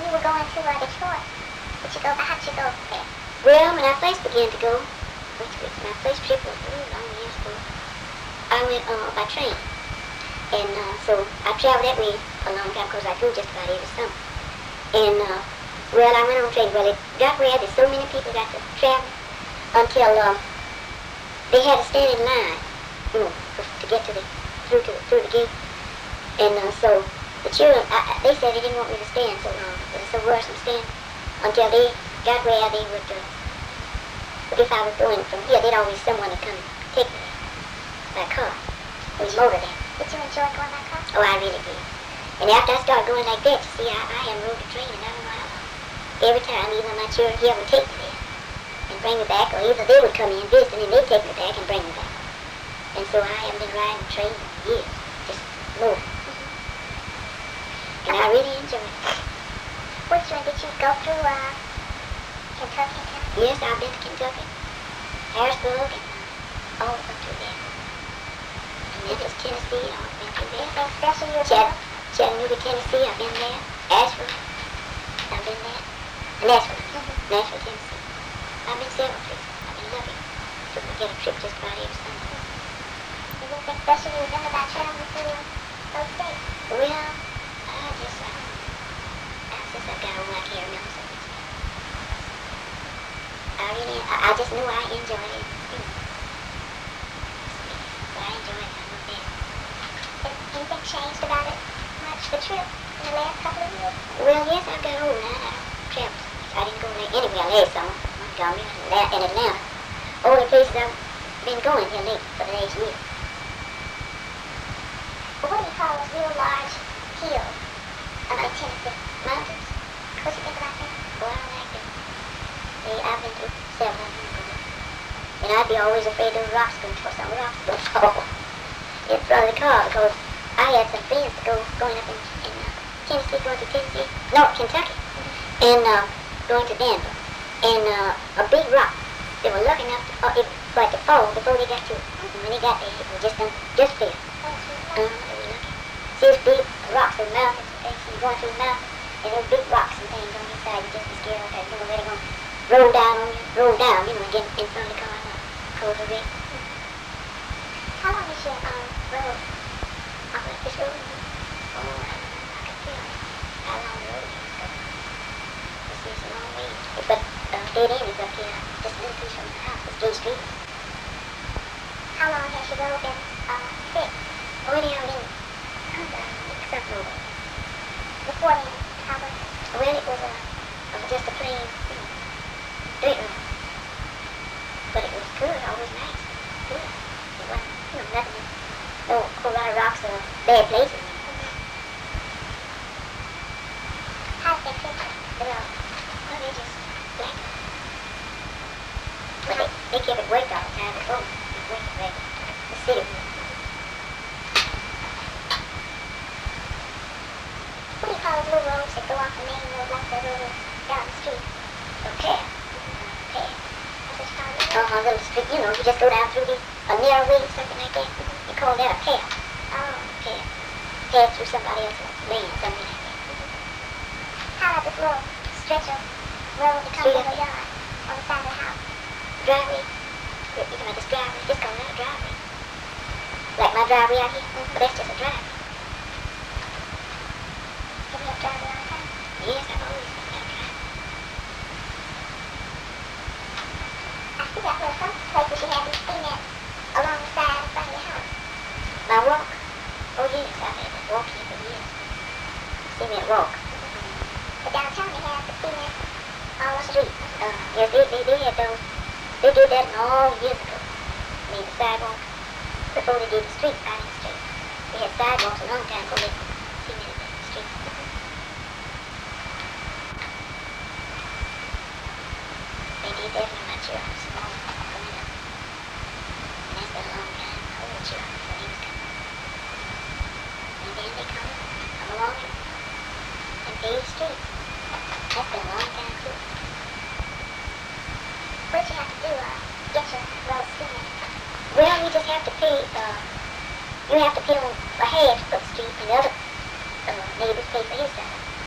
you were going to Detroit, how'd you go there? Well, when I first began to go, my first trip was long years ago, I went by train. And so I traveled that way for a long time because I go just about every summer. And, well, I went on train. Well, it got where there's so many people got to travel until they had to stand in line, to get through the gate. And so the children, they said they didn't want me to stand so long. It was so worrisome standing until they got where they would, if I was going from here, they'd always someone to come and take me by car. We motored them. Did you enjoy going by car? Oh, I really did. And after I started going like that, you see, I haven't rode the train in I don't know how long. Every time, either my children here would take me there and bring me back, or either they would come in and visit and they'd take me back and bring me back. And so I haven't been riding the train in years, just moving. And I really enjoy it. Which one did you go through, Kentucky? Yes, I've been to Kentucky, Harrisburg, and all up through there. And Memphis, Tennessee, I've been through there. Anything special you did? Chattanooga, Tennessee, I've been there. Asheville, I've been there. Nashville, Tennessee. I've been several places. I've been lucky to get a trip just about every summer. Anything special you've done about traveling through those states? Well, since I've got old, I can't remember so much. I just knew I enjoyed it. So I enjoyed it. I moved there. Has anything changed about it much, the trip, in the last couple of years? Well, yes, I've got old now. I traveled. I didn't go anywhere last summer. Montgomery and Atlanta. All the places I've been going here lately for the last year. Well, what do you call those real large hills up in Tennessee? Mountains? What do you think about them? Oh, I don't like them. I've been through several of them. And I'd be always afraid those rocks going to fall. Some rocks going to fall in front of the car because I had some friends going up in Tennessee, going to Tennessee, no, Kentucky, and going to Denver. And a big rock, they were lucky enough to fall before they got to it. And when they got there, it was just fell. They were lucky. See, those big rocks, those mountains, and things, you're going through the mountains, and those big rocks and things on your side, you just be scared, okay, you know, they're going to roll down on you, and get in front of the car and close the rig. How long is your road? This road? Oh, I can tell you how long the road is. It's a long way. But dead end is up here, just a little piece from the house. It's Gay Street. How long has your road been fixed? Oh, it ain't been something over. Before then, how was it? Well, it was just a plain dirt road. But it was good, always nice. Good. It wasn't, nothing, no whole lot of rocks or bad places. How did they fix it? Well, they just blacked it. But they kept it wet all the time. It was wet like the city was. What do you call those little roads that go off the main road like the little down the street? Okay. That's what you call it? Little street, you just go down through a narrow way, something like that. You call that a path. Oh. Path. Path through somebody else's land, something like that. How about this little stretch of road that comes in the yard on the side of the house? Driveway. You talking about this driveway? Just call that a driveway. Like my driveway out here? But that's just a driveway. Have you have driveway all the time? Yes, I've always been that driveway. I see that there are some places you have these cement along the side in front of your house. My walk? Oh yes, I've had that walk here for years. Cement walk. But downtown they have the cement all on the Street. Yes, they had those. They did that long years ago. Made the sidewalk before they did the street out in the street. They had sidewalks a long time before they cemented the street. They did that when my children was small, coming up. And that's been a long time. My old children, when he was coming up. And then they come along and pave the street. That's been a long time too. What did you have to do get your road cemented? Well, you just have to pay, you have to pay on a half of the street and the other neighbors pay for his side.